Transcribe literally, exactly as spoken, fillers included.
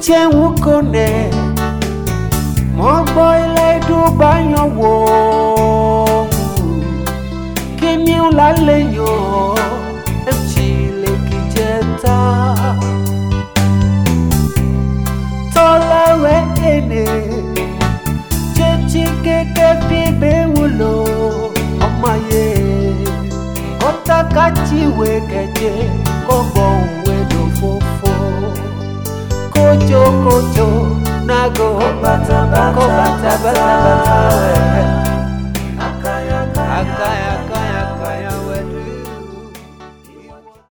Chewu kone Mo boy le du banyo wo Kimi ulale yo Mchile kijeta Tola we ene Chechi keke pibe ulo Omaye Kota kachi we keje Kobo we do fofo Kojo kojo nago bata bata bata bata